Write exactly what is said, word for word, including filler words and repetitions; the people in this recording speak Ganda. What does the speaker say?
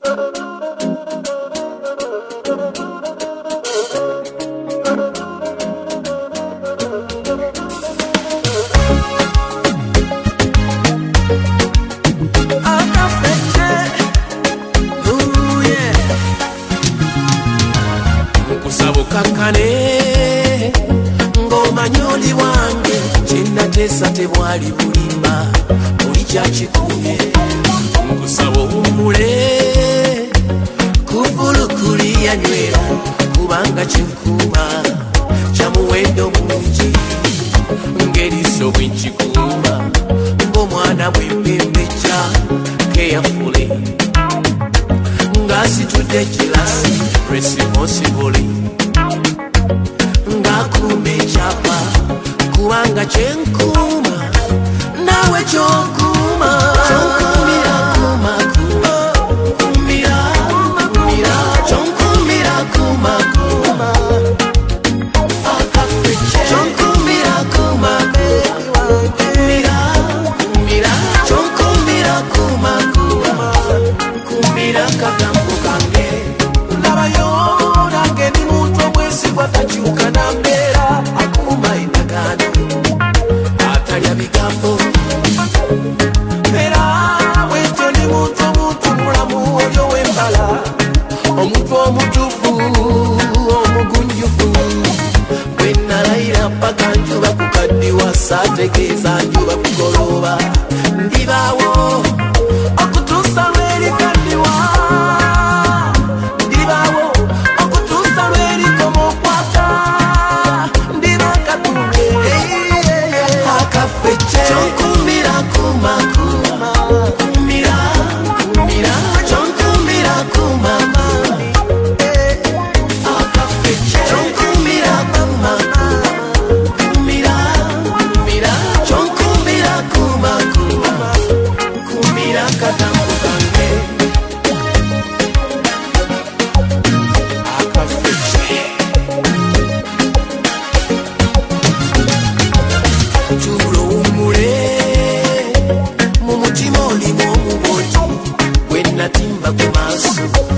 kakane ng'omanyoli wange kyennateesa tebwali bulimba buli kyakikumye nkusaba owummule kuvulukuli yanywera kubanga kinkuuma kya muwendo mungi ng'eriiso bwe nkikuuma ng'omwana bwempembejja carefully ng'asitudde kilasi responsibly ngakume chapa kubanga chenkuuma nawe chokuma chonkumira kuma kuma kumira kumira chonkumira kuma kuma akafiche chonkumira kuma kumira kumira chonkumira kuma kuma kumira kagambo kange labayo nange ni mutwe bwesi bwatachuka na mbera akuma indagano atalya bigambo era bwetyo ni muntu omuntu mulamu oyo wembala omuntu omutufu omugunjufu bwenalayira mpaka njuba kukaddiwa saategeeza njuba kugoloba ndibaawo okutuusa lwerikaddiwa ndibaawo okutuusa lwerikomokwata ndibakatumye akafeche chonkumbira kuma kuma kumira kumira chonkumbira kuma akafeche chonkumbira kuma kumira kumira chonkumbira kuma kuma kumira katambo kange akafeche tulo umule mu mutima olimu omuboti bwe natimba ku maaso